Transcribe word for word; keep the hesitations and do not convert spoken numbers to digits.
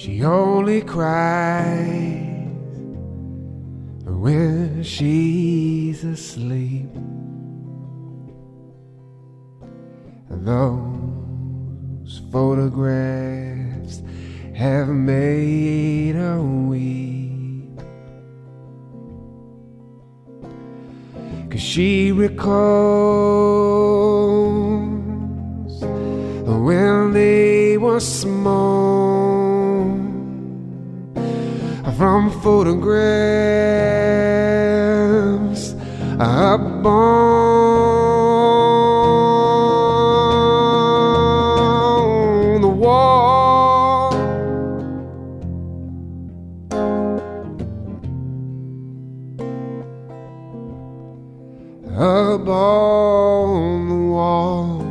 She only cries when she's asleep. Those photographs have made her weep, 'cause she recalls when they were small, from photographs up on the wall. Up on the wall.